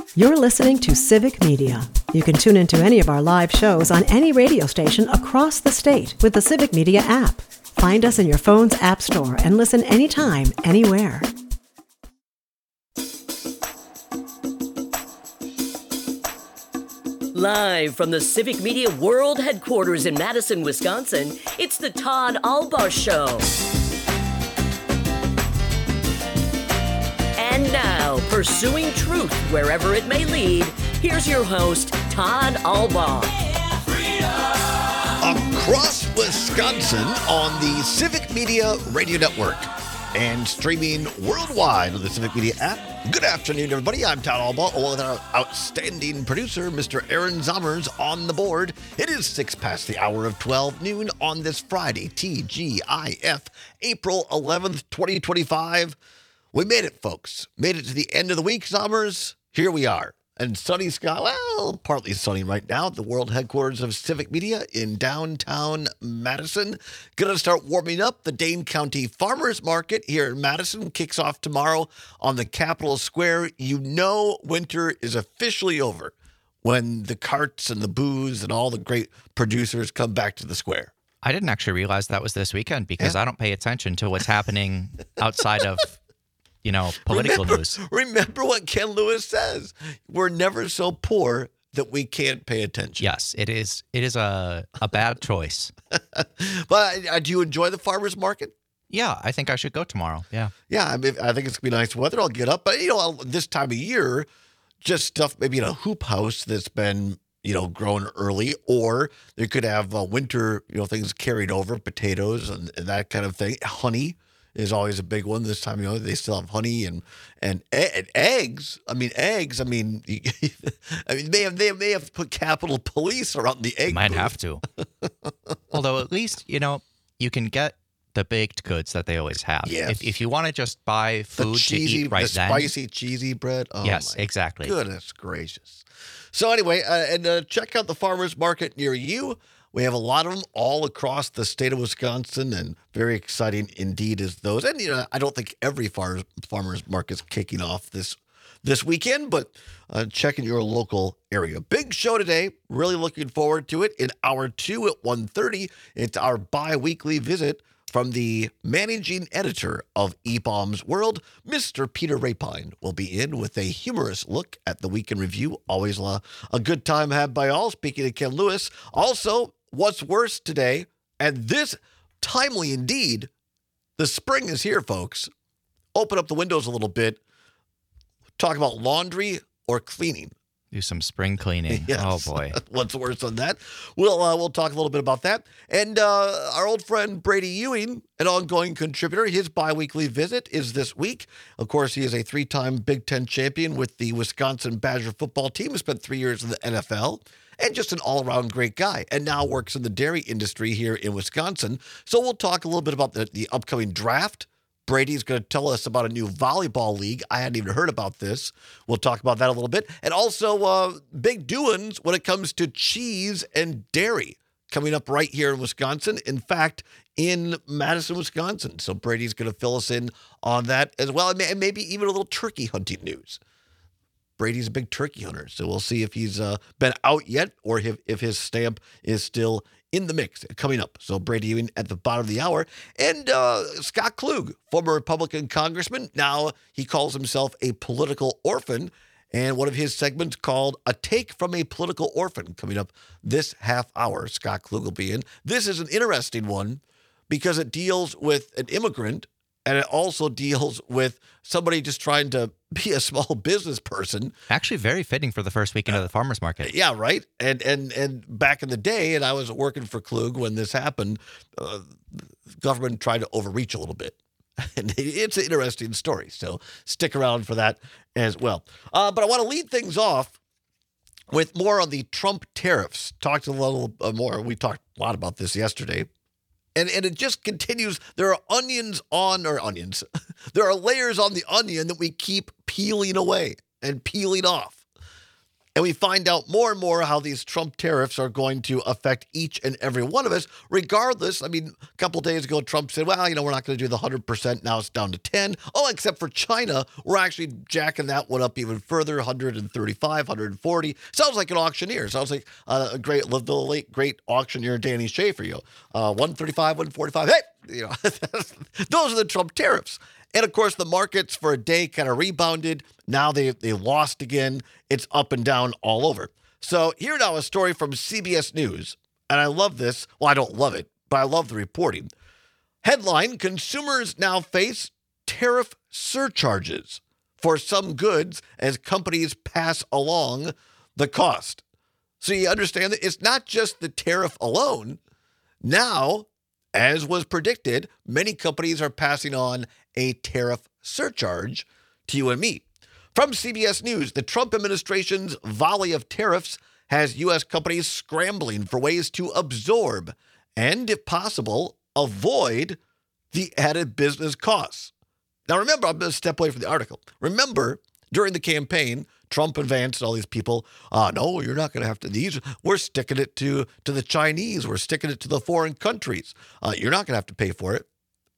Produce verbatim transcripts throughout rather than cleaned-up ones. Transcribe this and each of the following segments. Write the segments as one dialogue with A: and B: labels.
A: You're listening to Civic Media. You can tune into any of our live shows on any radio station across the state with the Civic Media app. Find us in your phone's app store and listen anytime, anywhere.
B: Live from the Civic Media World Headquarters in Madison, Wisconsin, it's the Todd Albaugh Show. And now, pursuing truth wherever it may lead, here's your host, Todd Albaugh.
C: Across Wisconsin on the Civic Media Radio Network and streaming worldwide on the Civic Media app. Good afternoon, everybody. I'm Todd Albaugh, along with our outstanding producer, Mister Aaron Zommers, on the board. It is six past the hour of twelve noon on this Friday, T G I F, April eleventh, twenty twenty-five. We made it, folks. Made it to the end of the week, Zommers. Here we are. And sunny sky, well, partly sunny right now at the world headquarters of Civic Media in downtown Madison. Going to start warming up. The Dane County Farmers Market here in Madison kicks off tomorrow on the Capitol Square. You know winter is officially over when the carts and the booze and all the great producers come back to the square.
D: I didn't actually realize that was this weekend because yeah. I don't pay attention to what's happening outside of you know, political
C: remember,
D: news.
C: Remember what Ken Lewis says. We're never so poor that we can't pay attention.
D: Yes, it is It is a, a bad choice.
C: But uh, do you enjoy the farmer's market?
D: Yeah, I think I should go tomorrow. Yeah.
C: Yeah, I, mean, I think it's going to be nice weather. I'll get up. But, you know, this time of year, just stuff maybe in a hoop house that's been, you know, grown early, or they could have uh, winter, you know, things carried over, potatoes and, and that kind of thing. Honey is always a big one this time. You know, they still have honey and and, and eggs. I mean, eggs. I mean, I mean, they have they may have put Capitol Police around the egg.
D: Might
C: booth.
D: have to. Although at least you know you can get the baked goods that they always have.
C: Yes.
D: If if you want to just buy food
C: the cheesy,
D: to eat right
C: the
D: then,
C: spicy cheesy bread. Oh,
D: yes,
C: my
D: exactly.
C: Goodness gracious. So anyway, uh, and uh, check out the farmers market near you. We have a lot of them all across the state of Wisconsin, and very exciting indeed is those. And you know, I don't think every far, farmers market is kicking off this this weekend, but uh, check in your local area. Big show today. Really looking forward to it. In hour two at one thirty, it's our bi-weekly visit from the managing editor of E B A M's World. Mister Peter Rapine will be in with a humorous look at the week in review. Always a, a good time had by all. Speaking of Ken Lewis, also, what's worse today, and this timely indeed, the spring is here, folks. Open up the windows a little bit. Talk about laundry or cleaning.
D: Do some spring cleaning.
C: Yes.
D: Oh, boy.
C: What's worse than that? We'll uh, we'll talk a little bit about that. And uh, our old friend Brady Ewing, an ongoing contributor, his biweekly visit is this week. Of course, he is a three-time Big Ten champion with the Wisconsin Badger football team. He spent three years in the N F L. And just an all-around great guy, and now works in the dairy industry here in Wisconsin. So we'll talk a little bit about the, the upcoming draft. Brady's going to tell us about a new volleyball league. I hadn't even heard about this. We'll talk about that a little bit. And also uh, big doings when it comes to cheese and dairy coming up right here in Wisconsin. In fact, in Madison, Wisconsin. So Brady's going to fill us in on that as well, and maybe even a little turkey hunting news. Brady's a big turkey hunter, so we'll see if he's uh, been out yet or if, if his stamp is still in the mix coming up. So Brady Ewing at the bottom of the hour. And uh, Scott Klug, former Republican congressman, now he calls himself a political orphan. And one of his segments called A Take from a Political Orphan coming up this half hour. Scott Klug will be in. This is an interesting one because it deals with an immigrant, and it also deals with somebody just trying to be a small business person.
D: Actually, very fitting for the first weekend of the farmers market.
C: Yeah, right. And and and back in the day, and I was working for Klug when this happened, uh, the government tried to overreach a little bit. And it's an interesting story. So stick around for that as well. Uh, but I want to lead things off with more on the Trump tariffs. Talked a little uh, more. We talked a lot about this yesterday. And and it just continues. There are onions on, or onions. There are layers on the onion that we keep peeling away and peeling off. And we find out more and more how these Trump tariffs are going to affect each and every one of us, regardless. I mean, a couple of days ago, Trump said, well, you know, we're not going to do the one hundred percent. Now it's down to ten. Oh, except for China, we're actually jacking that one up even further, one hundred thirty-five, one hundred forty. Sounds like an auctioneer. Sounds like uh, a great, the late, great auctioneer, Danny Schaefer, you know, uh, one thirty-five, one forty-five. Hey, you know, those are the Trump tariffs. And, of course, the markets for a day kind of rebounded. Now they, they lost again. It's up and down all over. So here now a story from C B S News. And I love this. Well, I don't love it, but I love the reporting. Headline, consumers now face tariff surcharges for some goods as companies pass along the cost. So you understand that it's not just the tariff alone. Now, as was predicted, many companies are passing on a tariff surcharge to you and me. From C B S News, the Trump administration's volley of tariffs has U S companies scrambling for ways to absorb and, if possible, avoid the added business costs. Now, remember, I'm going to step away from the article. Remember, during the campaign, Trump and Vance and all these people, uh, no, you're not going to have to. These, we're sticking it to, to the Chinese. We're sticking it to the foreign countries. Uh, you're not going to have to pay for it.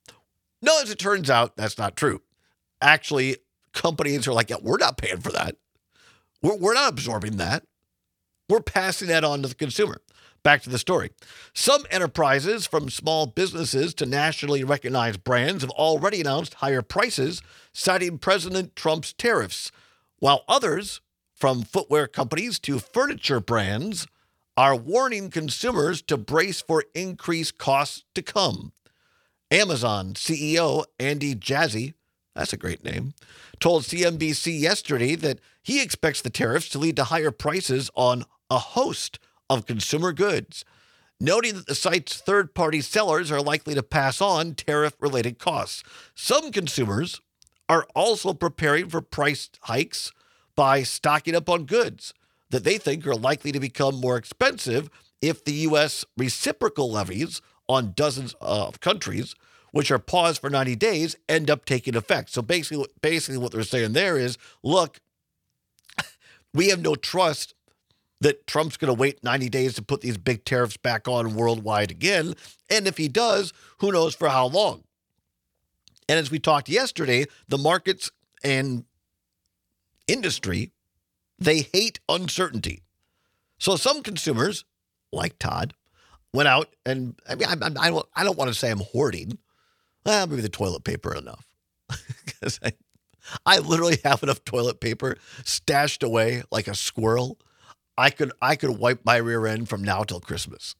C: No, as it turns out, that's not true. Actually, companies are like, yeah, we're not paying for that. We're, we're not absorbing that. We're passing that on to the consumer. Back to the story. Some enterprises, from small businesses to nationally recognized brands, have already announced higher prices, citing President Trump's tariffs, while others, from footwear companies to furniture brands, are warning consumers to brace for increased costs to come. Amazon C E O Andy Jassy, that's a great name, told C N B C yesterday that he expects the tariffs to lead to higher prices on a host of consumer goods, noting that the site's third-party sellers are likely to pass on tariff-related costs. Some consumers are also preparing for price hikes by stocking up on goods that they think are likely to become more expensive if the U S reciprocal levies on dozens of countries, which are paused for ninety days, end up taking effect. So basically, basically what they're saying there is, look, we have no trust that Trump's going to wait ninety days to put these big tariffs back on worldwide again. And if he does, who knows for how long? And as we talked yesterday, the markets and industry, they hate uncertainty. So some consumers, like Todd, went out and, I mean, I, I, don't, I don't want to say I'm hoarding. Well, maybe the toilet paper enough. Because I, I literally have enough toilet paper stashed away like a squirrel. I could I could wipe my rear end from now till Christmas.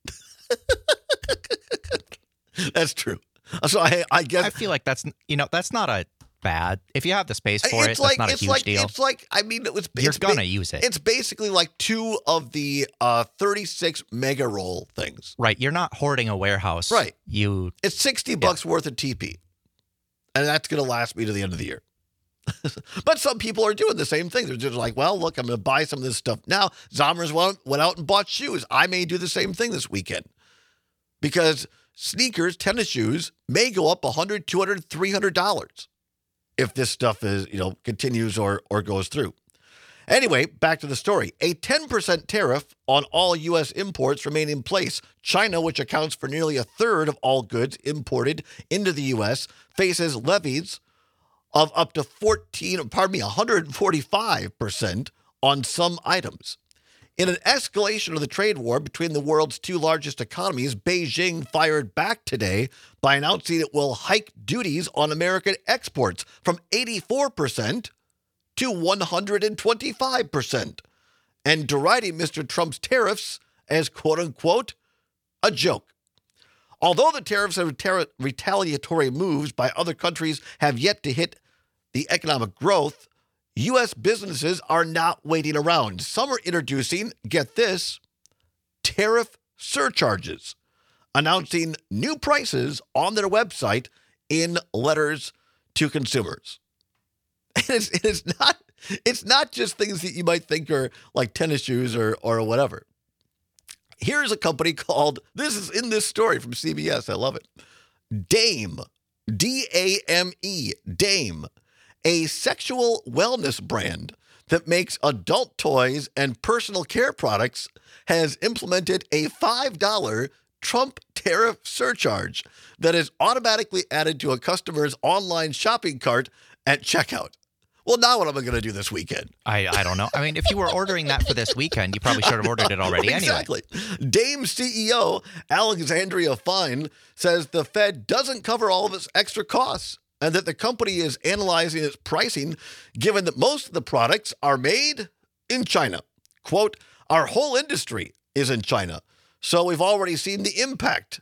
C: That's true. So I I guess
D: I feel like that's, you know, that's not a bad. If you have the space for
C: it's
D: it,
C: like,
D: that's not a
C: it's
D: huge
C: like,
D: deal.
C: It's like, I mean, it was.
D: You're
C: it's
D: gonna
C: ba-
D: use it.
C: It's basically like two of the uh, thirty-six mega roll things.
D: Right. You're not hoarding a warehouse.
C: Right.
D: You.
C: It's sixty bucks worth of T P, and that's going to last me to the end of the year. But some people are doing the same thing. They're just like, well, look, I'm going to buy some of this stuff now. Zommers went, went out and bought shoes. I may do the same thing this weekend because sneakers, tennis shoes may go up one hundred dollars, two hundred dollars, three hundred dollars if this stuff is, you know, continues or or goes through. Anyway, back to the story. A ten percent tariff on all U S imports remain in place. China, which accounts for nearly a third of all goods imported into the U S, faces levies of up to fourteen, pardon me, one hundred forty-five percent on some items. In an escalation of the trade war between the world's two largest economies, Beijing fired back today by announcing it will hike duties on American exports from eighty-four percent to one hundred twenty-five percent, and deriding Mister Trump's tariffs as, quote-unquote, a joke. Although the tariffs and ter- retaliatory moves by other countries have yet to hit the economic growth, U S businesses are not waiting around. Some are introducing, get this, tariff surcharges, announcing new prices on their website in letters to consumers. And it's, it's not it's not just things that you might think are like tennis shoes or or whatever. Here's a company called, this is in this story from C B S, I love it, Dame, D A M E, Dame, a sexual wellness brand that makes adult toys and personal care products has implemented a five dollars Trump tariff surcharge that is automatically added to a customer's online shopping cart at checkout. Well, now what am I going to do this weekend?
D: I, I don't know. I mean, if you were ordering that for this weekend, you probably should have ordered it already
C: exactly.
D: anyway.
C: Dame C E O Alexandria Fine says the Fed doesn't cover all of its extra costs and that the company is analyzing its pricing given that most of the products are made in China. Quote, our whole industry is in China, so we've already seen the impact.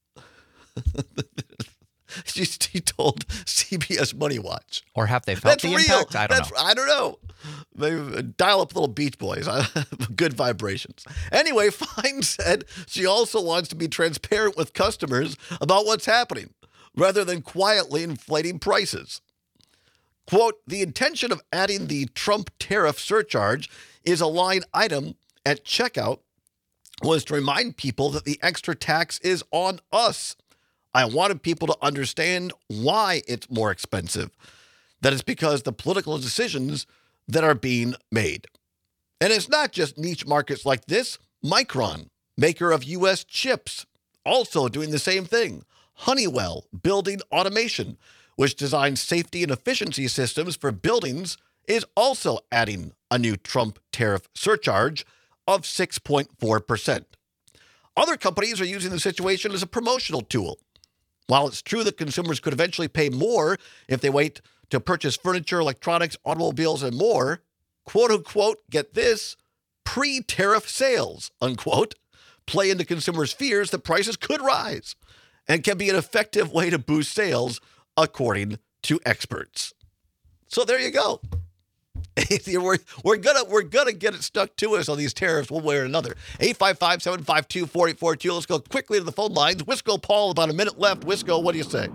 C: She told C B S Money Watch.
D: Or have they felt
C: That's
D: the
C: real.
D: impact? I don't
C: That's,
D: know.
C: I don't know. Maybe dial up little Beach Boys. Good vibrations. Anyway, Fine said she also wants to be transparent with customers about what's happening, rather than quietly inflating prices. Quote, the intention of adding the Trump tariff surcharge is a line item at checkout was to remind people that the extra tax is on us. I wanted people to understand why it's more expensive. That it's because the political decisions that are being made. And it's not just niche markets like this. Micron, maker of U S chips, also doing the same thing. Honeywell, building automation, which designs safety and efficiency systems for buildings, is also adding a new Trump tariff surcharge of six point four percent. Other companies are using the situation as a promotional tool. While it's true that consumers could eventually pay more if they wait to purchase furniture, electronics, automobiles, and more, quote unquote, get this, pre-tariff sales, unquote, play into consumers' fears that prices could rise and can be an effective way to boost sales, according to experts. So there you go. we're we're gonna we're gonna get it stuck to us on these tariffs one way or another. eight five five, seven five two, four eight four two. Let's go quickly to the phone lines. Wisco Paul, about a minute left. Wisco, what do you say?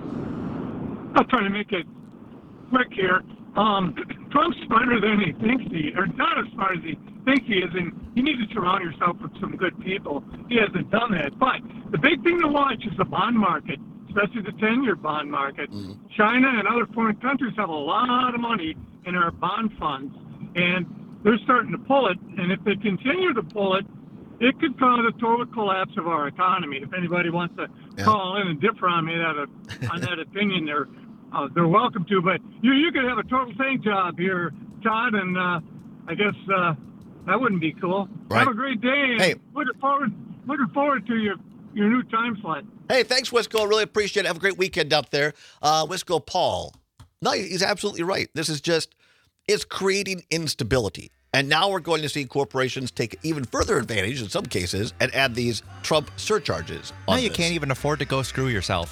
E: I'll try to make it quick here. Um, Trump's smarter than he thinks he, or not as smart as he thinks he is, and you need to surround yourself with some good people. He hasn't done that. But the big thing to watch is the bond market, especially the ten-year bond market. Mm-hmm. China and other foreign countries have a lot of money in our bond funds, and they're starting to pull it. And if they continue to pull it, it could cause a total collapse of our economy. If anybody wants to yeah. call in and differ on me that on that opinion, they're uh, they're welcome to. But you you could have a total tank job here, Todd, and uh, I guess uh, that wouldn't be cool.
C: Right.
E: Have a great day. And
C: hey,
E: looking forward looking forward to your your new time slot.
C: Hey, thanks, Wisco. I really appreciate it. Have a great weekend out there. Uh, Wisco Paul. No, he's absolutely right. This is just, it's creating instability. And now we're going to see corporations take even further advantage in some cases and add these Trump surcharges on
D: Now you
C: this.
D: can't even afford to go screw yourself.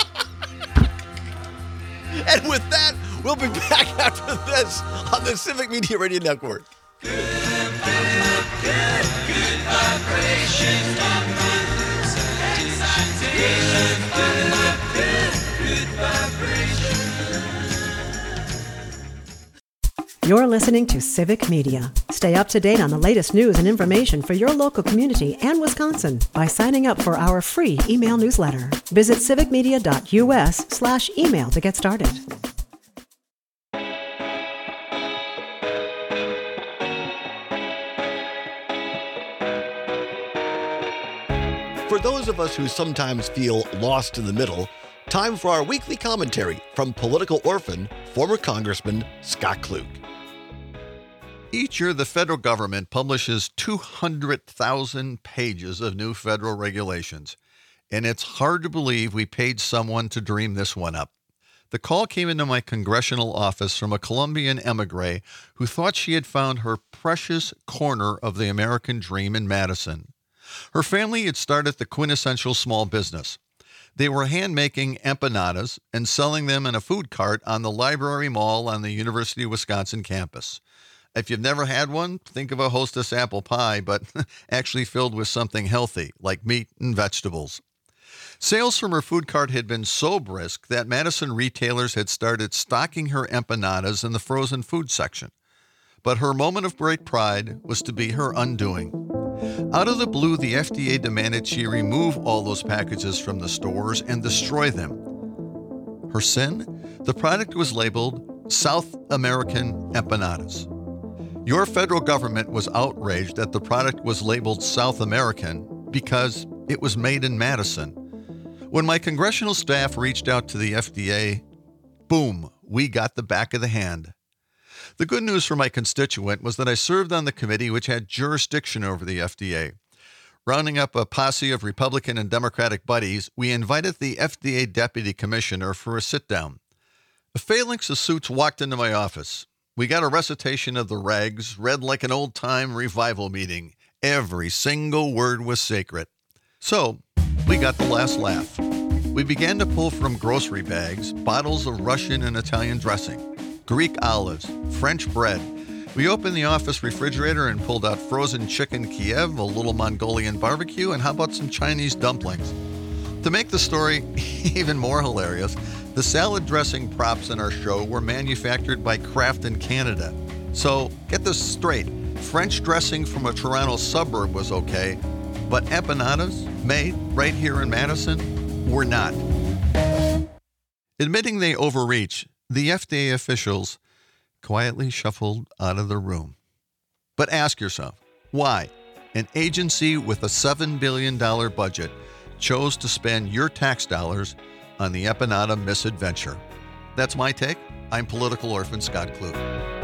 C: And with that, we'll be back after this on the Civic Media Radio Network. Good, good, good, good vibrations. Good, good, good, good vibrations.
A: You're listening to Civic Media. Stay up to date on the latest news and information for your local community and Wisconsin by signing up for our free email newsletter. Visit civicmedia.us slash email to get started.
C: For those of us who sometimes feel lost in the middle, time for our weekly commentary from political orphan, former Congressman Scott Klug.
F: Each year, the federal government publishes two hundred thousand pages of new federal regulations, and it's hard to believe we paid someone to dream this one up. The call came into my congressional office from a Colombian emigre who thought she had found her precious corner of the American dream in Madison. Her family had started the quintessential small business. They were hand-making empanadas and selling them in a food cart on the Library Mall on the University of Wisconsin campus. If you've never had one, think of a Hostess apple pie, but actually filled with something healthy, like meat and vegetables. Sales from her food cart had been so brisk that Madison retailers had started stocking her empanadas in the frozen food section. But her moment of great pride was to be her undoing. Out of the blue, the F D A demanded she remove all those packages from the stores and destroy them. Her sin? The product was labeled South American empanadas. Your federal government was outraged that the product was labeled South American because it was made in Madison. When my congressional staff reached out to the F D A, boom, we got the back of the hand. The good news for my constituent was that I served on the committee which had jurisdiction over the F D A. Rounding up a posse of Republican and Democratic buddies, we invited the F D A Deputy Commissioner for a sit-down. A phalanx of suits walked into my office. We got a recitation of the regs, read like an old-time revival meeting. Every single word was sacred. So, we got the last laugh. We began to pull from grocery bags bottles of Russian and Italian dressing, Greek olives, French bread. We opened the office refrigerator and pulled out frozen chicken Kiev, a little Mongolian barbecue, and how about some Chinese dumplings? To make the story even more hilarious, the salad dressing props in our show were manufactured by Kraft in Canada. So, get this straight. French dressing from a Toronto suburb was okay, but empanadas made right here in Madison were not. Admitting they overreach, the F D A officials quietly shuffled out of the room. But ask yourself, why an agency with a seven billion dollars budget chose to spend your tax dollars on the empanada misadventure? That's my take. I'm political orphan Scott Klug.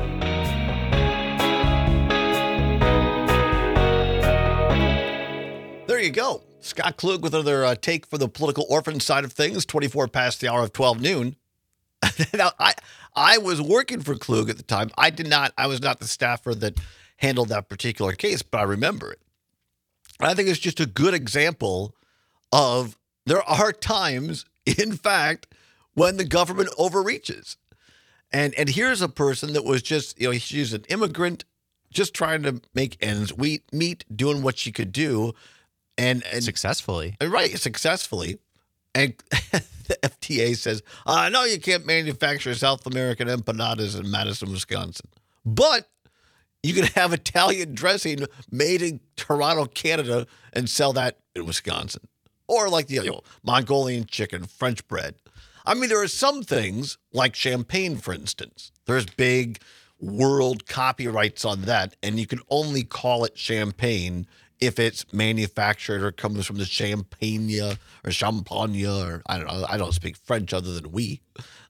C: There you go. Scott Klug with another uh, take for the political orphan side of things, twenty-four past the hour of twelve noon. Now, I I was working for Klug at the time. I did not, I was not the staffer that handled that particular case, but I remember it. I think it's just a good example of there are times, in fact, when the government overreaches. And and here's a person that was just, you know, she's an immigrant, just trying to make ends meet, doing what she could do. And, and
D: Successfully.
C: Right, successfully. And the F D A says, I know you can't manufacture South American empanadas in Madison, Wisconsin, but you can have Italian dressing made in Toronto, Canada, and sell that in Wisconsin. Or like the you know, Mongolian chicken, French bread. I mean, there are some things like champagne, for instance. There's big world copyrights on that, and you can only call it champagne if it's manufactured or comes from the Champagne or Champagne or I don't know. I don't speak French other than we.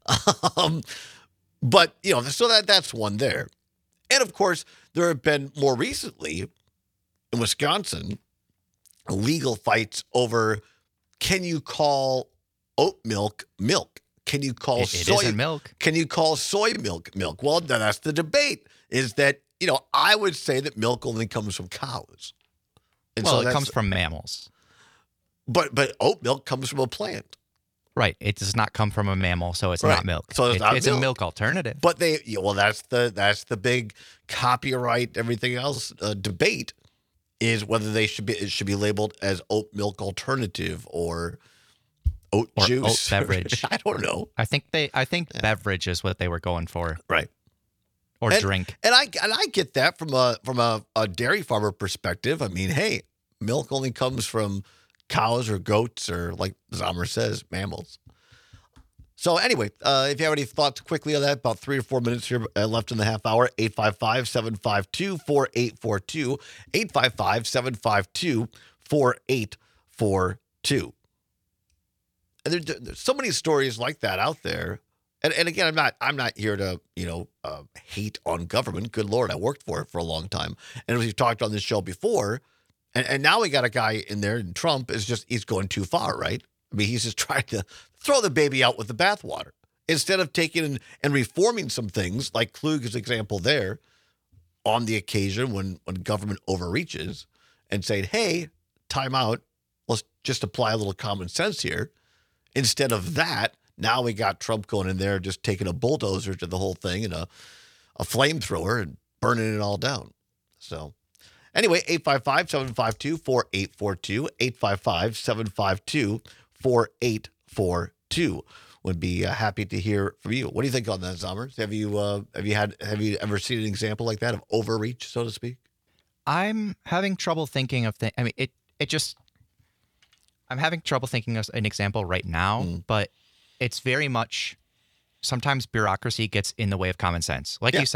C: um, but, you know, so that that's one there. And, of course, there have been more recently in Wisconsin legal fights over can you call oat milk milk? Can you call
D: It, it
C: soy
D: isn't milk.
C: Can you call soy milk milk? Well, that's the debate is that, you know, I would say that milk only comes from cows. And
D: Well,
C: so
D: it
C: that's-
D: comes from mammals.
C: But but oat milk comes from a plant.
D: Right. It does not come from a mammal, so it's
C: Right.
D: not milk.
C: So it's
D: It-
C: not
D: it's
C: milk.
D: a milk alternative.
C: But they yeah, well that's the that's the big copyright everything else uh, debate is whether they should be it should be labeled as oat milk alternative or oat
D: Or
C: juice
D: oat beverage.
C: I don't know.
D: I think they. I think beverage is what they were going for,
C: Right.
D: or
C: and,
D: drink.
C: And I and I get that from a from a, a dairy farmer perspective. I mean, hey, milk only comes from cows or goats or, like Zomer says, mammals. So anyway, uh, if you have any thoughts quickly on that, about three or four minutes here uh, left in the half hour, eight five five, seven five two, four eight four two, eight five five, seven five two, four eight four two. And there, there's so many stories like that out there. And, and again, I'm not I'm not here to, you know, uh, hate on government. Good Lord, I worked for it for a long time. And as we've talked on this show before, and, and now we got a guy in there, and Trump is just, he's going too far, right? I mean, he's just trying to throw the baby out with the bathwater. Instead of taking and, and reforming some things, like Klug's example there, on the occasion when, when government overreaches and saying, hey, time out, let's just apply a little common sense here. Instead of that, now we got Trump going in there just taking a bulldozer to the whole thing and a, a flamethrower and burning it all down. So anyway, eight five five, seven five two, four eight four two, eight five five, seven five two, four eight four two. Would be uh, happy to hear from you. What do you think on that, Zommers? Have you uh, have you had have you ever seen an example like that of overreach, so to speak?
D: I'm having trouble thinking of things. I mean, it it just. I'm having trouble thinking of an example right now,
C: Mm.
D: but it's very much. Sometimes bureaucracy gets in the way of common sense. Like
C: Yeah.
D: you said,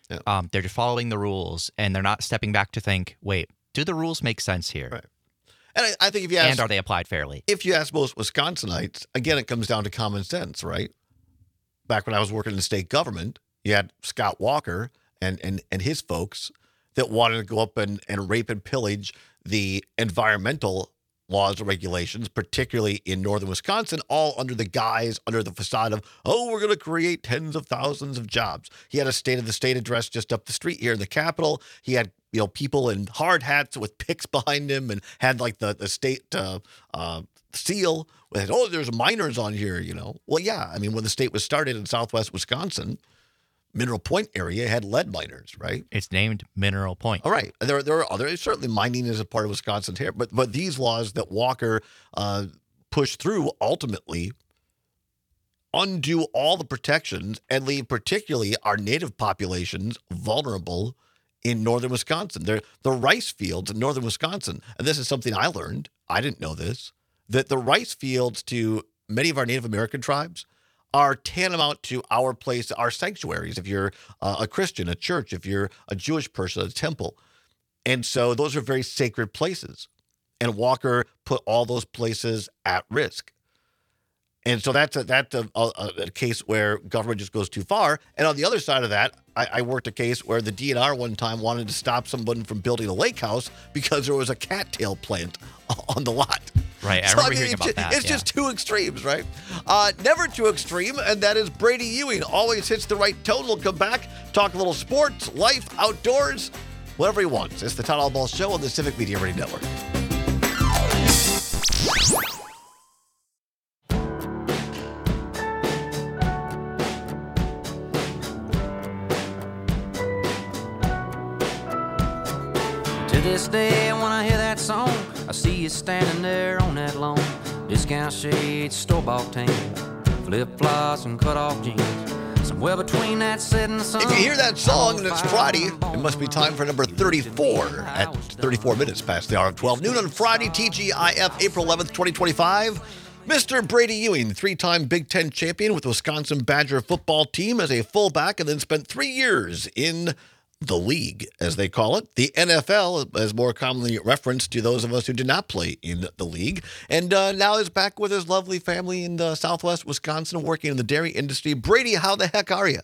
C: Yeah.
D: Um, they're just following the rules, and they're not stepping back to think, wait, do the rules make sense here?
C: Right. And I, I think if you ask,
D: and are they applied fairly?
C: If you ask most Wisconsinites, again, it comes down to common sense, right? Back when I was working in the state government, you had Scott Walker and and, and his folks that wanted to go up and, and rape and pillage the environmental laws and regulations, particularly in northern Wisconsin, all under the guise, under the facade of, oh, we're going to create tens of thousands of jobs. He had a State of the State address just up the street here in the Capitol. He had, you know, people in hard hats with picks behind him and had like the, the state uh, uh, seal with, oh, there's miners on here, you know. Well, yeah, I mean, when the state was started in southwest Wisconsin, Mineral Point area had lead miners, right?
D: It's named Mineral Point.
C: All right. There, there are other, certainly mining is a part of Wisconsin here, but but these laws that Walker uh, pushed through ultimately undo all the protections and leave particularly our native populations vulnerable in northern Wisconsin. They're, the rice fields in northern Wisconsin, and this is something I learned, I didn't know this, that the rice fields to many of our Native American tribes are tantamount to our place, our sanctuaries. If you're uh, a Christian, a church, if you're a Jewish person, a temple. And so those are very sacred places. And Walker put all those places at risk. And so that's a, that's a, a, a case where government just goes too far. And on the other side of that, I, I worked a case where the D N R one time wanted to stop someone from building a lake house because there was a cattail plant on the lot.
D: Right, I
C: so,
D: remember
C: I mean,
D: hearing
C: it's
D: about
C: just,
D: that.
C: It's
D: yeah.
C: just two extremes, right? Uh, never too extreme, and that is Brady Ewing. Always hits the right tone. We'll come back, talk a little sports, life, outdoors, whatever he wants. It's the Todd Albaugh Show on the Civic Media Radio Network.
G: To this day, when I hear that song, I see you standing there on that lawn. Discount shades, store-bought tan, flip-flops and cut-off jeans. Somewhere between that set and the sun.
C: If you hear that song and it's Friday, it must be time for number thirty-four at thirty-four minutes past the hour of twelve noon on Friday, T G I F, April eleventh, twenty twenty-five. Mister Brady Ewing, three-time Big Ten champion with the Wisconsin Badger football team as a fullback and then spent three years in the league, as they call it. The N F L is more commonly referenced to those of us who did not play in the league. And uh, now is back with his lovely family in uh, southwest Wisconsin, working in the dairy industry. Brady, how the heck are you?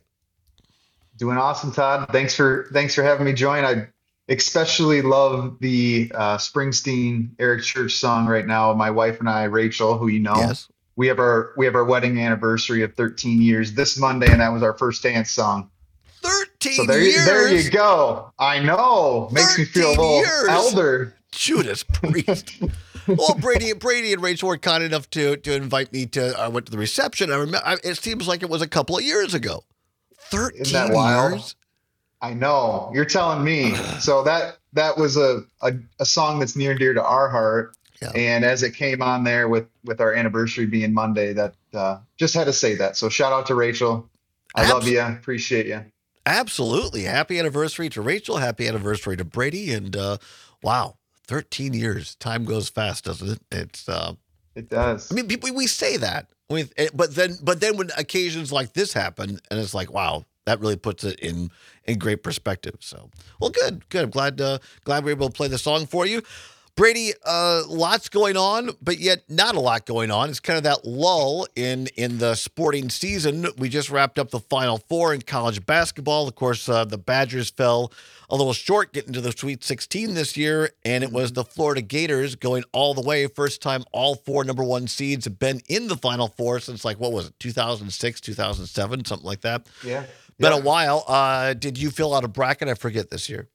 H: Doing awesome, Todd. Thanks for thanks for having me join. I especially love the uh, Springsteen Eric Church song right now. My wife and I, Rachel, who you know,
C: Yes.
H: we have our we have our wedding anniversary of thirteen years this Monday, and that was our first dance song.
C: thirteen
H: So there,
C: years.
H: you, there you go. I know. Makes me feel a
C: thirteen
H: little
C: years.
H: elder.
C: Judas Priest. Well, Brady, Brady and Rachel were kind enough to to invite me to. I went to the reception. I remember. I, it seems like it was a couple of years ago. Thirteen
H: Isn't that wild?
C: years.
H: I know. You're telling me. So that that was a, a, a song that's near and dear to our heart.
C: Yeah.
H: And as it came on there with, with our anniversary being Monday, that uh, just had to say that. So shout out to Rachel. I
C: Abs-
H: love you. Appreciate you.
C: Absolutely. Happy anniversary to Rachel. Happy anniversary to Brady. And uh, wow, thirteen years. Time goes fast, doesn't it? It's. Uh,
H: It does.
C: I mean, people, we say that, with, but then, but then when occasions like this happen, and it's like, wow, that really puts it in in great perspective. So, well, good, good. I'm glad, uh, glad we were able to play the song for you. Brady, uh, lots going on, but yet not a lot going on. It's kind of that lull in in the sporting season. We just wrapped up the Final Four in college basketball. Of course, uh, the Badgers fell a little short getting to the Sweet sixteen this year, and it was the Florida Gators going all the way. First time all four number one seeds have been in the Final Four since, like, what was it, two thousand six, two thousand seven, something like that.
H: Yeah.
C: Been
H: Yeah.
C: a while. Uh, did you fill out a bracket? I forget this year.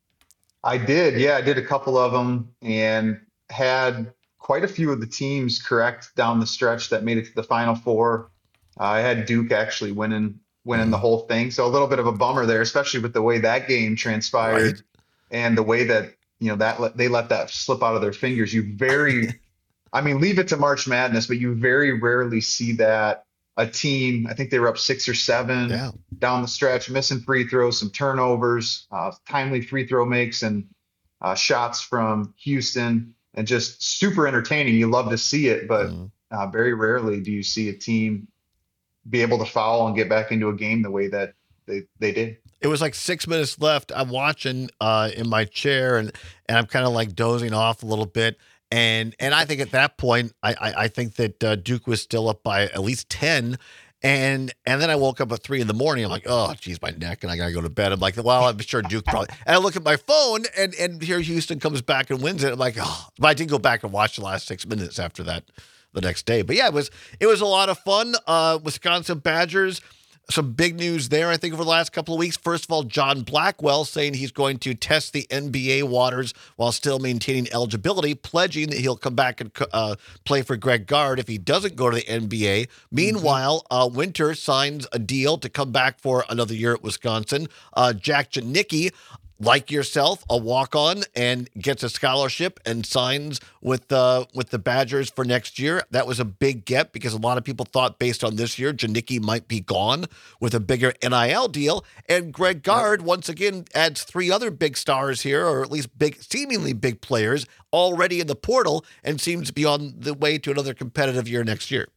H: I did. Yeah, I did a couple of them and had quite a few of the teams correct down the stretch that made it to the Final Four. Uh, I had Duke actually winning winning the whole thing. So a little bit of a bummer there, especially with the way that game transpired
C: Right.
H: and the way that, you know, that let, they let that slip out of their fingers. You very, I mean, leave it to March Madness, but you very rarely see that a team, I think they were up six or seven
C: Yeah.
H: down the stretch, missing free throws, some turnovers, uh, timely free throw makes, and uh, shots from Houston, and just super entertaining. You love to see it, but
C: Mhm.
H: uh, very rarely do you see a team be able to foul and get back into a game the way that they, they did.
C: It was like six minutes left. I'm watching uh, in my chair, and and I'm kind of like dozing off a little bit. And and I think at that point, I I, I think that uh, Duke was still up by at least ten. And and then I woke up at three in the morning. I'm like, oh, geez, my neck, and I gotta go to bed. I'm like, well, I'm sure Duke probably. And I look at my phone, and and here Houston comes back and wins it. I'm like, oh, but I did go back and watch the last six minutes after that the next day. But yeah, it was it was a lot of fun. Uh, Wisconsin Badgers. Some big news there, I think, over the last couple of weeks. First of all, John Blackwell saying he's going to test the N B A waters while still maintaining eligibility, pledging that he'll come back and uh, play for Greg Gard if he doesn't go to the N B A. Meanwhile, uh, Winter signs a deal to come back for another year at Wisconsin. Uh, Jack Janicki, like yourself, a walk-on, and gets a scholarship and signs with uh, with the Badgers for next year. That was a big get because a lot of people thought based on this year, Janicki might be gone with a bigger N I L deal. And Greg Gard, once again, adds three other big stars here, or at least big, seemingly big players, already in the portal and seems to be on the way to another competitive year next year.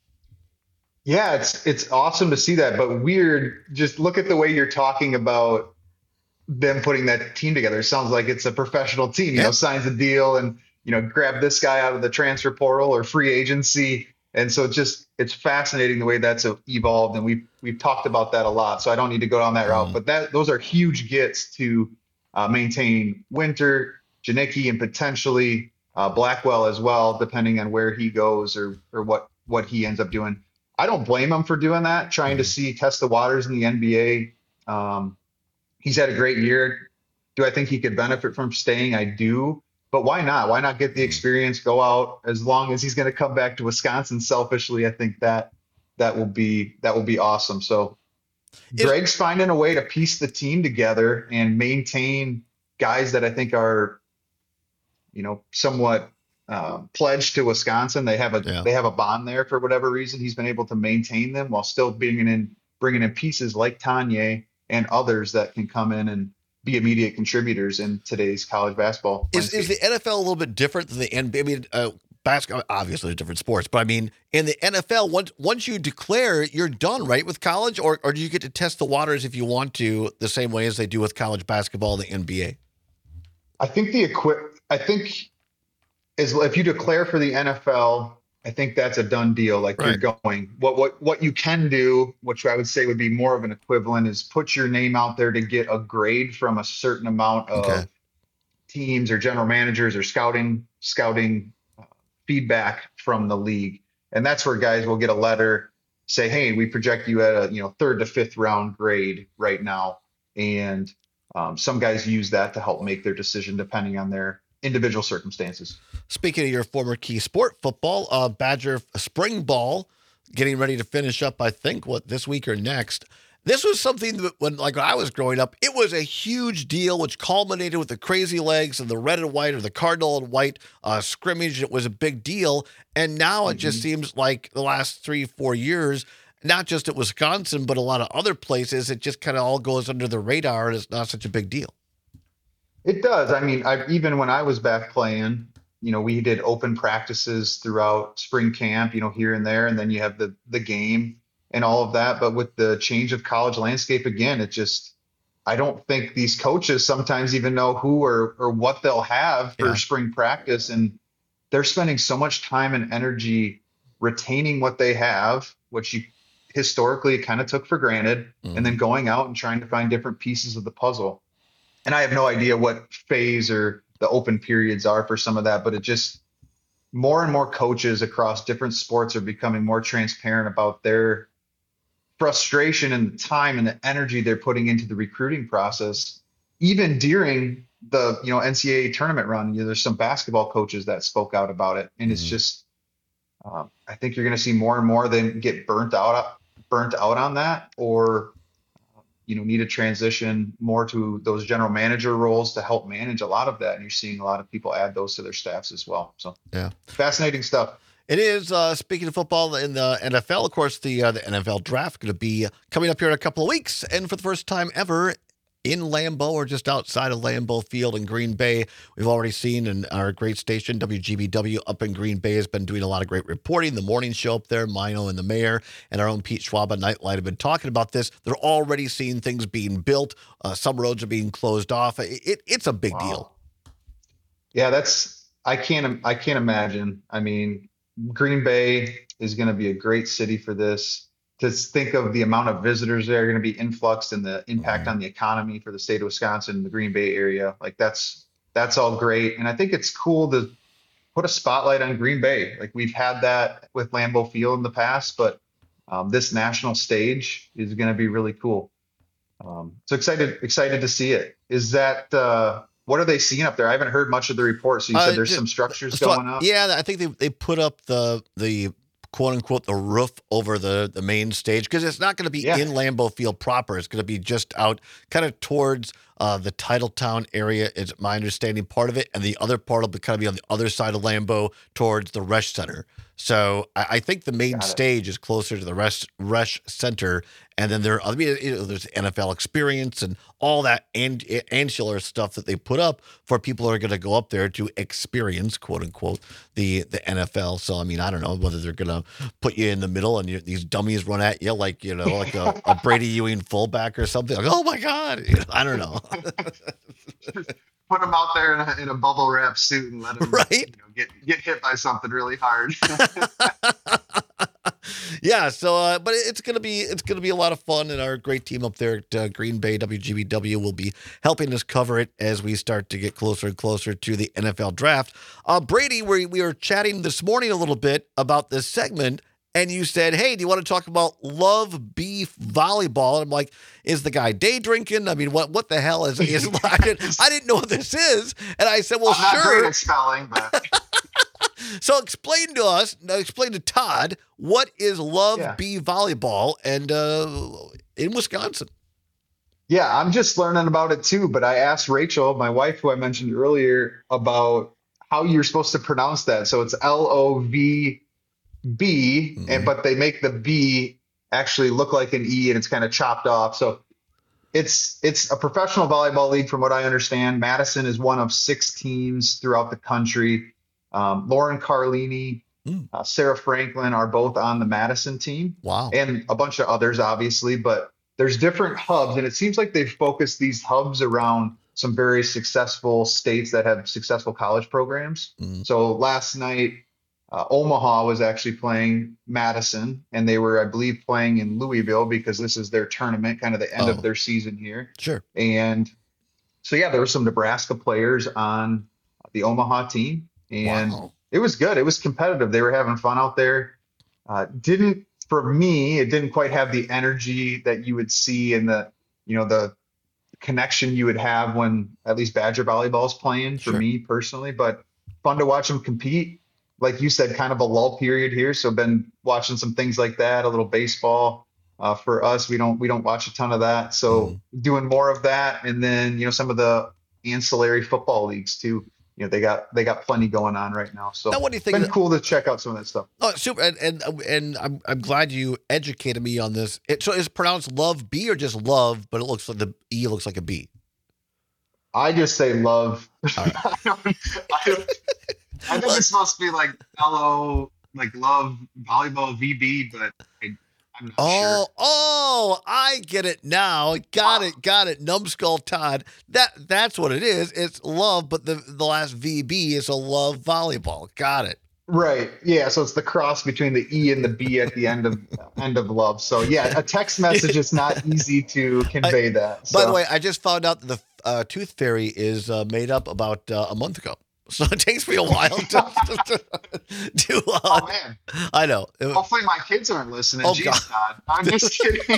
H: Yeah, it's it's awesome to see that, but weird. Just look at the way you're talking about them putting that team together. It sounds like it's a professional team, you
C: Yeah.
H: know, signs a deal and, you know, grab this guy out of the transfer portal or free agency. And so it's just, it's fascinating the way that's evolved. And we've, we've talked about that a lot. So I don't need to go down that route, but that, those are huge gets to uh, maintain Winter, Janicki, and potentially uh, Blackwell as well, depending on where he goes or, or what, what he ends up doing. I don't blame him for doing that, trying to see, test the waters in the N B A. Um, He's had a great year. Do I think he could benefit from staying? I do. But why not? Why not get the experience, go out, as long as he's going to come back to Wisconsin selfishly? I think that that will be that will be awesome. So
C: If-
H: Greg's finding a way to piece the team together and maintain guys that I think are, you know, somewhat uh, pledged to Wisconsin. They have a
C: Yeah.
H: they have a bond there for whatever reason. He's been able to maintain them while still bringing in bringing in pieces like Tanya and others that can come in and be immediate contributors in today's college basketball.
C: Is is the N F L a little bit different than the N B A? I mean, uh, basketball, obviously, different sports, but I mean, in the N F L, once once you declare, you're done, right, with college, or or do you get to test the waters if you want to, the same way as they do with college basketball and the N B A?
H: I think the equip. I think is if you declare for the N F L, I think that's a done deal. Like
C: Right.
H: you're going. What what what you can do, which I would say would be more of an equivalent, is put your name out there to get a grade from a certain amount of
C: Okay.
H: teams or general managers or scouting scouting uh, feedback from the league, and that's where guys will get a letter say, "Hey, we project you at a you know third to fifth round grade right now," and um, some guys use that to help make their decision depending on their individual circumstances.
C: Speaking of your former key sport, football, uh, Badger spring ball, getting ready to finish up, I think, what, this week or next. This was something that when, like, when I was growing up, it was a huge deal, which culminated with the Crazy Legs and the red and white or the cardinal and white uh, scrimmage. It was a big deal. And now it just seems like the last three, four years, not just at Wisconsin, but a lot of other places, it just kind of all goes under the radar and it's not such a big deal.
H: It does. I mean, I, even when I was back playing, you know, we did open practices throughout spring camp, you know, here and there, and then you have the the game and all of that. But with the change of college landscape again, it just, I don't think these coaches sometimes even know who or or what they'll have for
C: Yeah.
H: spring practice, and they're spending so much time and energy retaining what they have, which you historically kind of took for granted, and then going out and trying to find different pieces of the puzzle. And I have no idea what phase or the open periods are for some of that, but it just, more and more coaches across different sports are becoming more transparent about their frustration and the time and the energy they're putting into the recruiting process, even during the, you know, N C double A tournament run. You know, there's some basketball coaches that spoke out about it, and it's just, um, I think you're going to see more and more of them get burnt out, burnt out on that, or you know, need to transition more to those general manager roles to help manage a lot of that. And you're seeing a lot of people add those to their staffs as well. So
C: Yeah.
H: fascinating stuff.
C: It is. Uh, speaking of football in the N F L, of course, the uh, the N F L draft going to be coming up here in a couple of weeks, and for the first time ever, in Lambeau or just outside of Lambeau Field in Green Bay. We've already seen, and our great station, W G B W up in Green Bay, has been doing a lot of great reporting. The morning show up there, Mino and the mayor, and our own Pete Schwab on Nightlight have been talking about this. They're already seeing things being built. Uh, some roads are being closed off. It, it, it's a big wow. deal.
H: Yeah, that's, I can't, I can't imagine. I mean, Green Bay is going to be a great city for this. To think of the amount of visitors that are going to be influxed and the impact mm-hmm. on the economy for the state of Wisconsin and the Green Bay area. Like that's, that's all great. And I think it's cool to put a spotlight on Green Bay. Like we've had that with Lambeau Field in the past, but um, this national stage is going to be really cool. Um, so excited, excited to see it. Is that, uh, what are they seeing up there? I haven't heard much of the report. So you said uh, there's some structures so, going up.
C: Yeah. I think they, they put up the, the, quote unquote, the roof over the, the main stage, because it's not going to be yeah. in Lambeau Field proper. It's going to be just out kind of towards uh, the Titletown area, is my understanding, part of it. And the other part will be kind of be on the other side of Lambeau towards the Resch Center. So I, I think the main stage is closer to the Resch, Resch Center. And then there, I mean, you know, there's N F L Experience and all that and, ancillary stuff that they put up for people who are going to go up there to experience, quote unquote, the, the N F L. So, I mean, I don't know whether they're going to put you in the middle and you, these dummies run at you like, you know, like a, a Brady Ewing fullback or something. Like, oh, my God. You know, I don't know.
H: Put him out there in a, in a bubble wrap suit and let him
C: right?
H: you know, get get hit by something really hard.
C: Yeah, so uh, but it's gonna be it's gonna be a lot of fun, and our great team up there at uh, Green Bay W G B W will be helping us cover it as we start to get closer and closer to the N F L draft. Uh, Brady, we we were chatting this morning a little bit about this segment. And you said, hey, do you want to talk about Love Beef Volleyball? And I'm like, is the guy day drinking? I mean, what what the hell is, is I, didn't, I didn't know what this is. And I said, well,
H: I'm
C: sure.
H: Not great at spelling, but.
C: So explain to us, explain to Todd, what is Love yeah. Beef Volleyball and uh, in Wisconsin?
H: Yeah, I'm just learning about it too. But I asked Rachel, my wife, who I mentioned earlier, about how you're supposed to pronounce that. So it's L O V B, mm-hmm. and but they make the B actually look like an E, and it's kind of chopped off. So it's it's a professional volleyball league, from what I understand. Madison is one of six teams throughout the country. Um, Lauren Carlini, mm. uh, Sarah Franklin are both on the Madison team.
C: Wow, and
H: a bunch of others, obviously. But there's different hubs, and it seems like they've focused these hubs around some very successful states that have successful college programs. Mm. So last night, Uh, Omaha was actually playing Madison, and they were, I believe, playing in Louisville because this is their tournament, kind of the end oh. of their season here.
C: Sure.
H: And so, yeah, there were some Nebraska players on the Omaha team, and wow. it was good. It was competitive. They were having fun out there. Uh, didn't, for me, it didn't quite have the energy that you would see in the, you know, the connection you would have when at least Badger volleyball is playing for sure. me personally, but fun to watch them compete. Like you said, kind of a lull period here. So been watching some things like that, a little baseball. Uh, for us, we don't we don't watch a ton of that. So mm. doing more of that, and then you know some of the ancillary football leagues too. You know they got they got plenty going on right now. So
C: now, what do you think?
H: It's been
C: that,
H: cool to check out some of that stuff.
C: Oh, super! And and and I'm I'm glad you educated me on this. It, so is it pronounced Love B or just Love? But it looks like the E looks like a B.
H: I just say Love.
C: Right.
H: I don't, I don't, I think it's supposed to be like L O, like Love Volleyball V B, but I, I'm not
C: oh,
H: sure.
C: Oh, I get it now. Got wow. it, got it. Numbskull Todd. That that's what it is. It's Love, but the the last V B is a Love Volleyball. Got it.
H: Right. Yeah. So it's the cross between the E and the B at the end of end of Love. So yeah, a text message is not easy to convey
C: I,
H: that. So.
C: By the way, I just found out that the uh, Tooth Fairy is uh, made up about uh, a month ago. So it takes me a while to, to, to, to uh,
H: oh man,
C: I know.
H: Hopefully my kids aren't listening.
C: Oh,
H: Jeez,
C: God.
H: God. I'm just kidding.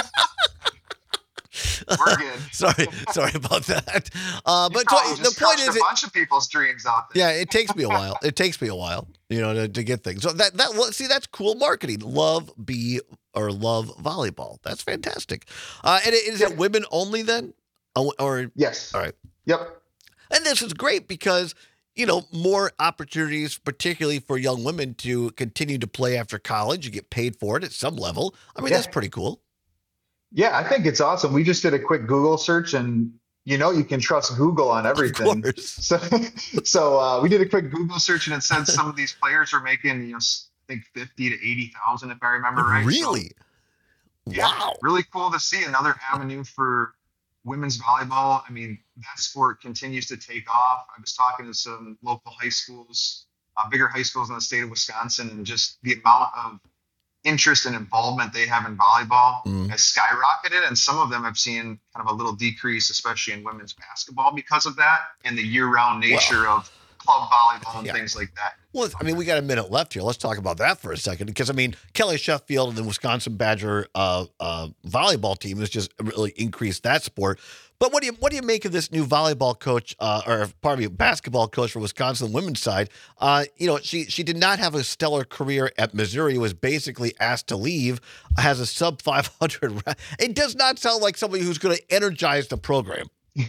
H: We're good.
C: sorry, sorry about that. Uh, but
H: to,
C: the point is,
H: a bunch of people's dreams out there.
C: Yeah, it takes me a while. It takes me a while, you know, to, to get things. So that that see, that's cool marketing. Love B or Love Volleyball. That's fantastic. Uh, and is yep. it women only then? Or, or
H: yes.
C: All right.
H: Yep.
C: And this is great because, you know, more opportunities, particularly for young women to continue to play after college. You get paid for it at some level. I mean, yeah. that's pretty cool.
H: Yeah, I think it's awesome. We just did a quick Google search, and you know you can trust Google on everything.
C: Of course.
H: So, so uh, we did a quick Google search, and it said some of these players are making, you know, s- I think fifty to eighty thousand, if I remember right. So,
C: Really?
H: yeah,
C: Wow.
H: really cool to see another avenue for women's volleyball. I mean, that sport continues to take off. I was talking to some local high schools, uh, bigger high schools in the state of Wisconsin, and just the amount of interest and involvement they have in volleyball
C: Mm.
H: has skyrocketed. And some of them have seen kind of a little decrease, especially in women's basketball because of that and the year-round nature of club volleyball and
C: Yeah.
H: things like that.
C: Well, I mean, we got a minute left here. Let's talk about that for a second, because I mean, Kelly Sheffield and the Wisconsin Badger uh, uh, volleyball team has just really increased that sport. But what do you what do you make of this new volleyball coach, uh, or pardon me, basketball coach for Wisconsin women's side? Uh, you know, she she did not have a stellar career at Missouri. Was basically asked to leave. Has a sub five hundred. It does not sound like somebody who's going to energize the program.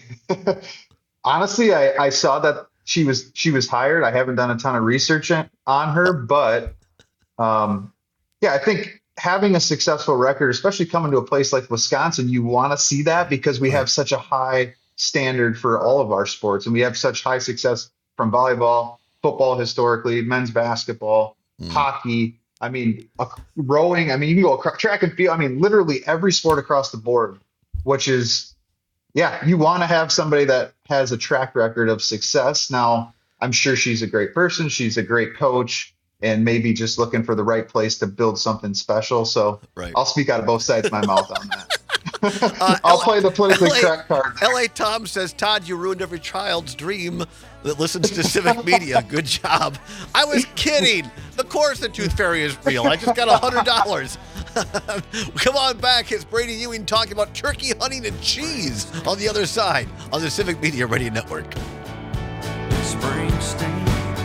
H: Honestly, I, I saw that she was she was hired. I haven't done a ton of research on her, but um, yeah, I think having a successful record, especially coming to a place like Wisconsin, you want to see that because we have such a high standard for all of our sports, and we have such high success from volleyball, football historically, men's basketball,
C: Mm.
H: hockey. I mean, uh, rowing. I mean, you can go across, track and field. I mean, literally every sport across the board, which is, yeah, you want to have somebody that has a track record of success. Now, I'm sure she's a great person. She's a great coach, and maybe just looking for the right place to build something special. So
C: Right.
H: I'll speak out of both sides of my mouth on that.
C: Uh,
H: I'll
C: L A
H: play the politically
C: L A
H: correct card there.
C: L A Tom says, Todd, you ruined every child's dream that listens to Civic Media. Good job. I was kidding. Of course the Tooth Fairy is real. I just got one hundred dollars. Come on back. It's Brady Ewing talking about turkey hunting and cheese on the other side on the Civic Media Radio Network.
G: Springsteen.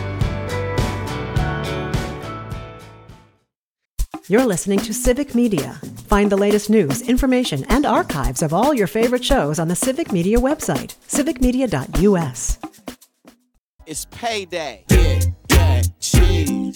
A: You're listening to Civic Media. Find the latest news, information, and archives of all your favorite shows on the Civic Media website, civic media dot u s.
I: It's payday. Get that cheese.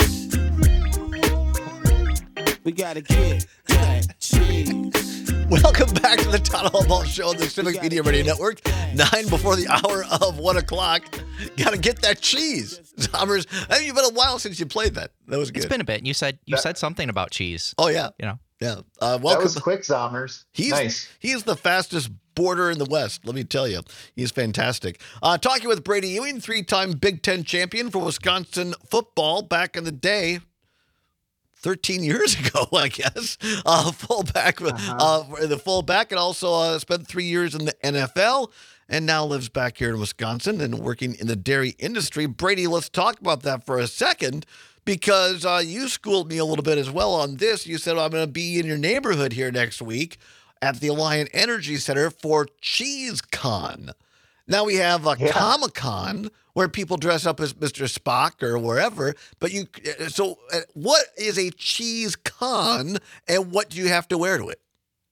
I: We gotta get that cheese.
C: Welcome back to the Todd Hallball Show on the Civic Media Radio Network. Nine before the hour of one o'clock. Gotta get that cheese. Zommers, I think it's been a while since you played that. That was good.
D: It's been a bit. You said you said something about cheese.
C: Oh, yeah.
D: You know.
C: Yeah. Uh,
H: That
C: welcome.
H: was quick, Zommers.
C: He's,
H: Nice.
C: He's the fastest border in the West, let me tell you. He's fantastic. Uh, talking with Brady Ewing, three-time Big Ten champion for Wisconsin football back in the day. thirteen years ago, I guess. Uh, fullback, uh-huh. uh, the fullback, and also uh, spent three years in the N F L, and now lives back here in Wisconsin and working in the dairy industry. Brady, let's talk about that for a second, because uh, you schooled me a little bit as well on this. You said, I'm going to be in your neighborhood here next week at the Alliant Energy Center for CheeseCon. Now we have a
H: Yeah.
C: Comic-Con where people dress up as Mister Spock or wherever. But you, so uh, what is a CheeseCon, and what do you have to wear to it?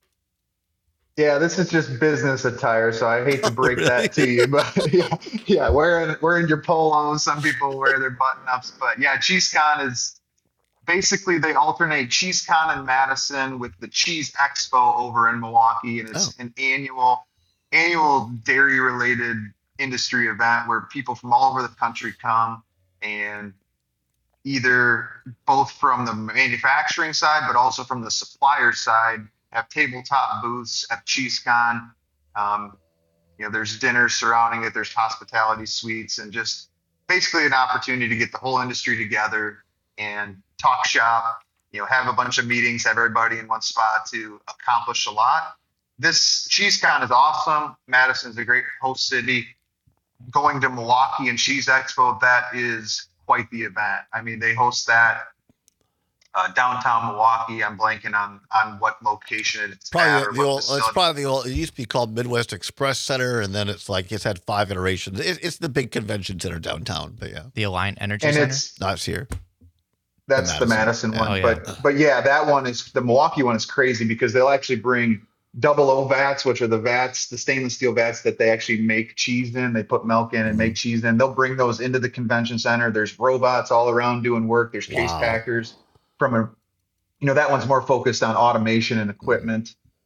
H: Yeah, this is just business attire, so I hate to break
C: really?
H: that to you, but yeah, yeah, wearing wearing your polos. Some people wear their button ups, but yeah, CheeseCon is basically they alternate CheeseCon in Madison with the Cheese Expo over in Milwaukee, and it's
C: Oh.
H: an annual annual dairy related industry event where people from all over the country come, and either both from the manufacturing side but also from the supplier side have tabletop booths at CheeseCon. Um, you know, there's dinners surrounding it, there's hospitality suites, and just basically an opportunity to get the whole industry together and talk shop, you know, have a bunch of meetings, have everybody in one spot to accomplish a lot. This CheeseCon is awesome. Madison's a great host city. Going to Milwaukee and Cheese Expo, that is quite the event. I mean, they host that uh, downtown Milwaukee. I'm blanking on on what location it's at.
C: Probably
H: or
C: the
H: what
C: old, it's
H: facility.
C: probably the old, it used to be called Midwest Express Center, and then it's like, it's had five iterations. It, it's the big convention center downtown, but yeah,
D: The Alliant Energy
H: and
D: Center.
H: it's
C: not here.
H: that's
C: The
H: the
C: Madison.
H: Madison one.
D: Oh, yeah.
H: But but yeah, that one is the Milwaukee one is crazy because they'll actually bring double O vats, which are the vats, the stainless steel vats that they actually make cheese in. They put milk in and make cheese in. They'll bring those into the convention center. There's robots all around doing work. There's case
C: Wow.
H: packers from a, you know, that one's more focused on automation and equipment.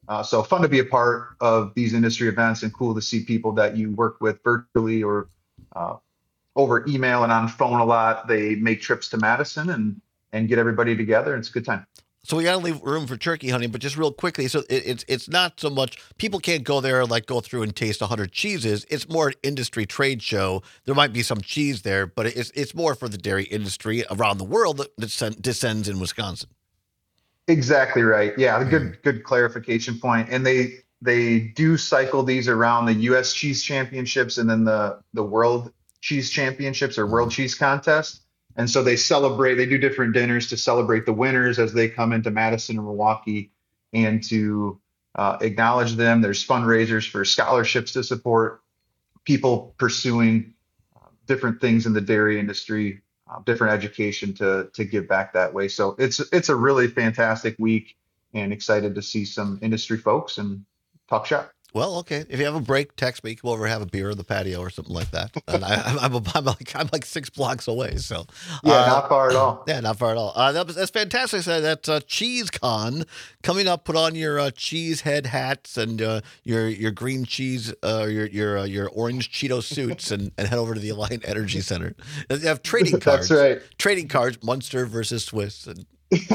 H: Uh, so fun to be a part of these industry events and cool to see people that you work with virtually or uh, over email and on phone a lot. They make trips to Madison and and get everybody together. And it's a good time.
C: So we got to leave room for turkey hunting, but just real quickly, so it, it's it's not so much people can't go there and like go through and taste a hundred cheeses. It's more an industry trade show. There might be some cheese there, but it's it's more for the dairy industry around the world that descend, descends in Wisconsin.
H: Exactly right. Yeah, good good clarification point. And they they do cycle these around the U S Cheese Championships and then the the World Cheese Championships or World Cheese Contest. And so they celebrate, they do different dinners to celebrate the winners as they come into Madison and Milwaukee and to uh, acknowledge them. There's fundraisers for scholarships to support people pursuing uh, different things in the dairy industry. Uh, different education to to give back that way. So it's it's a really fantastic week and excited to see some industry folks and talk shop.
C: Well, okay. If you have a break, text me. Come over, have a beer on the patio or something like that. And I, I'm, I'm, I'm like I'm like six blocks away. So
H: yeah,
C: uh,
H: not far at all.
C: Yeah, not far at all. Uh, that was, that's fantastic. So that's uh, CheeseCon coming up. Put on your uh, cheese head hats and uh, your your green cheese, uh, your your uh, your orange Cheeto suits, and, and head over to the Alliant Energy Center. They have trading cards.
H: That's right.
C: Trading cards, Munster versus Swiss. And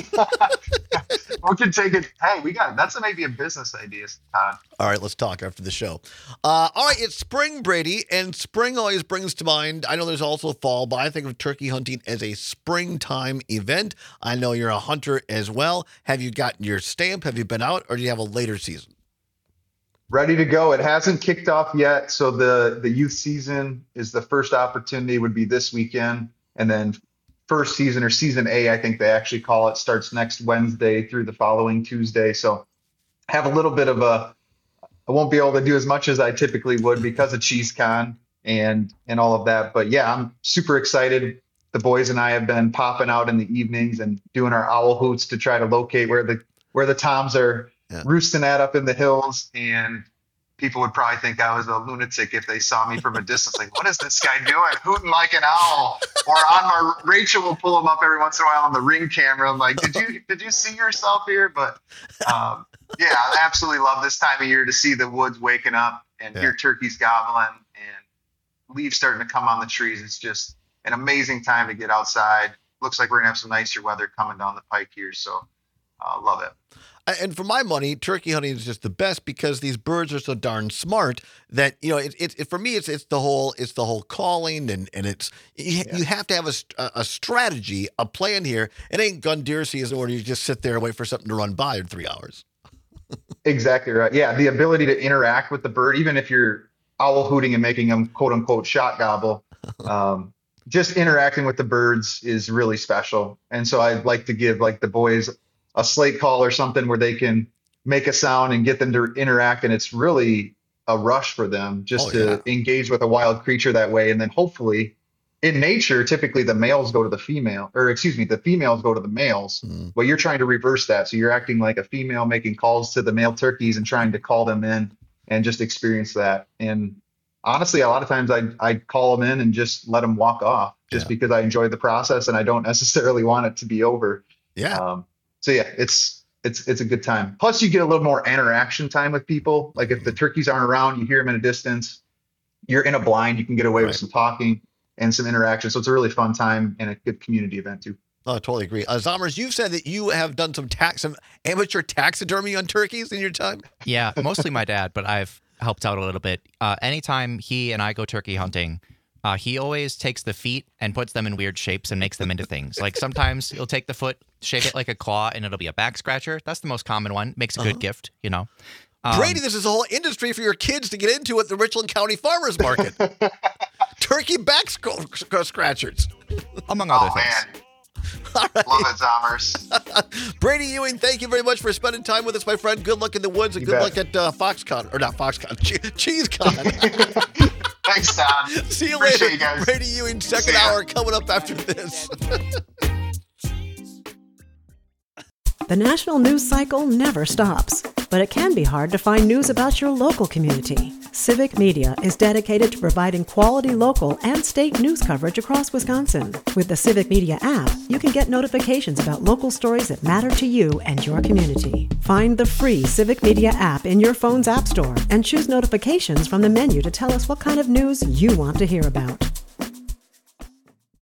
H: we can take it. Hey, we got that's maybe a business idea, Todd.
C: All right, let's talk after the show. Uh, all right, it's spring, Brady, and spring always brings to mind. I know there's also fall, but I think of turkey hunting as a springtime event. I know you're a hunter as well. Have you gotten your stamp? Have you been out, or do you have a later season?
H: Ready to go. It hasn't kicked off yet. So the the youth season is the first opportunity would be this weekend, and then first season or season A, I think they actually call it, starts next Wednesday through the following Tuesday. So have a little bit of a, I won't be able to do as much as I typically would because of CheeseCon and, and all of that. But yeah, I'm super excited. The boys and I have been popping out in the evenings and doing our owl hoots to try to locate where the, where the toms are yeah. roosting at up in the hills. And people would probably think I was a lunatic if they saw me from a distance. Like, what is this guy doing? Hooting like an owl. Or on my, Rachel will pull him up every once in a while on the Ring camera. I'm like, did you did you see yourself here? But um, yeah, I absolutely love this time of year to see the woods waking up and yeah. hear turkeys gobbling and leaves starting to come on the trees. It's just an amazing time to get outside. Looks like we're gonna have some nicer weather coming down the pike here. So uh, love it.
C: And for my money, turkey hunting is just the best because these birds are so darn smart that, you know, it, it, it for me, it's it's the whole it's the whole calling and, and it's you, yeah. you have to have a, a strategy, a plan here. It ain't gun deer season where you just sit there and wait for something to run by in three hours.
H: Exactly right. Yeah, the ability to interact with the bird, even if you're owl hooting and making them quote unquote shot gobble, um, just interacting with the birds is really special. And so I'd like to give like the boys a slate call or something where they can make a sound and get them to interact. And it's really a rush for them just oh, to yeah. engage with a wild creature that way. And then hopefully in nature, typically the males go to the female or excuse me, the females go to the males, mm. but you're trying to reverse that. So you're acting like a female making calls to the male turkeys and trying to call them in and just experience that. And honestly, a lot of times I I call them in and just let them walk off just yeah. because I enjoy the process and I don't necessarily want it to be over.
C: Yeah.
H: Um, So yeah, it's it's it's a good time. Plus, you get a little more interaction time with people. Like if the turkeys aren't around, you hear them in a distance. You're in a blind, you can get away right. with some talking and some interaction. So it's a really fun time and a good community event too.
C: Oh, I totally agree. Uh, Zommers, you've said that you have done some tax, some amateur taxidermy on turkeys in your time.
D: Yeah, mostly my dad, but I've helped out a little bit. Uh, anytime he and I go turkey hunting, Uh, he always takes the feet and puts them in weird shapes and makes them into things. Like sometimes he'll take the foot, shape it like a claw, and it'll be a back scratcher. That's the most common one. Makes a good uh-huh. gift, you know. Um,
C: Brady, this is a whole industry for your kids to get into at the Richland County Farmers Market. Turkey back sc- scratchers.
D: Among other
H: oh,
D: things.
H: Man. All right. Love it, Zommers.
C: Brady Ewing, thank you very much for spending time with us, my friend. Good luck in the woods and
H: you
C: good
H: bet.
C: luck at uh, Foxconn. Or not Foxconn, che- CheeseCon.
H: Thanks, Tom.
C: See you
H: Appreciate
C: later.
H: You guys.
C: Brady Ewing, second hour coming up after this.
A: The national news cycle never stops. but it can be hard to find news about your local community. Civic Media is dedicated to providing quality local and state news coverage across Wisconsin. With the Civic Media app, you can get notifications about local stories that matter to you and your community. Find the free Civic Media app in your phone's app store and choose notifications from the menu to tell us what kind of news you want to hear about.